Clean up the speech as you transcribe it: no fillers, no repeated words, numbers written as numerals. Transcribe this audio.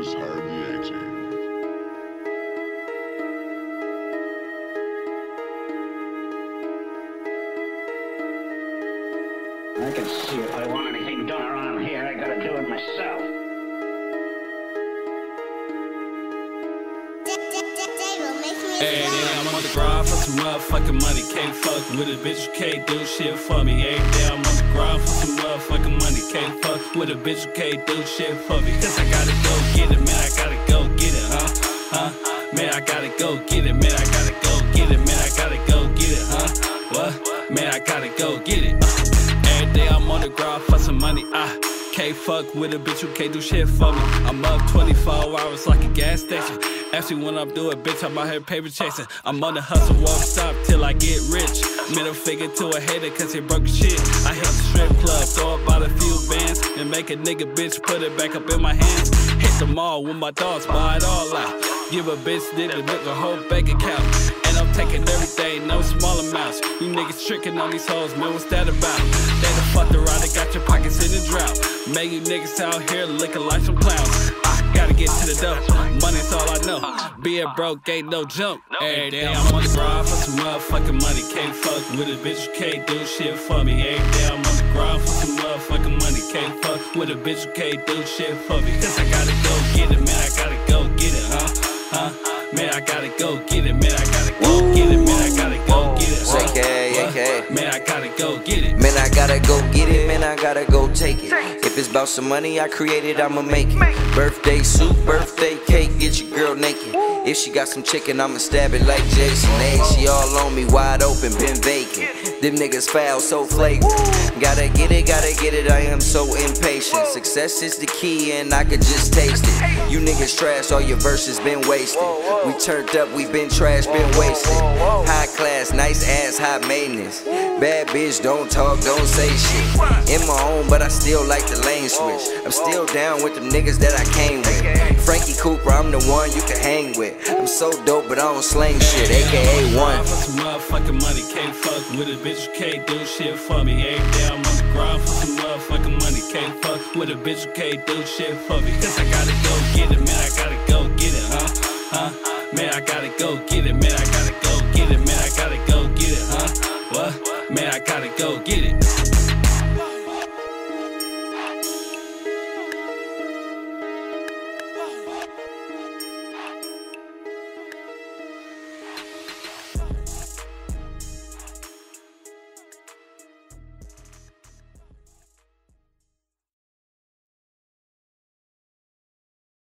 Just hired the A-Team. I can see if I want anything done around here, I gotta do it myself. Every day I'm on the grind for some motherfucking money. Can't fuck with a bitch, you can't do shit for me. Every day I'm on the grind for some motherfucking money. Can't fuck with a bitch, you can't do shit for me. Cause I gotta go get it, man, I gotta go get it, Man, I gotta go get it, man, I gotta go get it, man, I gotta go get it, What? Man, I gotta go get it. Every day I'm on the grind for some money, Can't fuck with a bitch who can't do shit for me. I'm up 24 hours like a gas station. Actually, when I'm doing, bitch, I'm out here paper chasing. I'm on the hustle, won't stop till I get rich. Middle finger to a hater cause he broke his shit. I hit the strip club, throw about a few bands, and make a nigga bitch put it back up in my hands. Hit the mall with my dogs, buy it all out. Give a bitch nigga look a whole bank account. And I'm taking everything, no small amounts. You niggas tricking on these hoes, man, what's that about? They done fucked around, they got your pockets in the drought. Man, you niggas out here looking like some clowns. I gotta get to the dough, money's all I know. Being broke ain't no jump. Every day I'm on the grind for some motherfucking money. Can't fuck with a bitch, you can't do shit for me. Every day I'm on the grind for some motherfucking money. Can't fuck with a bitch, you can't do shit for me. Cause I gotta go get it, man, I gotta go get it, Man, I gotta go get it, man, I gotta go get it, man, I gotta go get it, Man, I gotta go get it. Man, I gotta go get it, man, I gotta go take it. If it's about some money I created, I'ma make it. Birthday suit, birthday cake, get your girl naked. If she got some chicken, I'ma stab it like Jason. Hey, she all on me, wide open, been vacant. Them niggas foul, so flagrant. Gotta get it, I am so impatient. Success is the key and I could just taste it. You niggas trash, all your verses been wasted. We turned up, we been trash, been wasted. High class, nice ass, high maintenance. Bad bitch, don't talk, don't say shit. In my own, but I still like the lane switch. I'm still down with them niggas that I came with. Frankie Cooper, I'm the one you can hang with. I'm so dope, but I don't slang shit, aka one. For some motherfucking money, can't fuck with a bitch, you can't do shit for me. Every day I'm on the grind for some motherfucking money. Can't fuck with a bitch, you can't do shit for me. Cause I gotta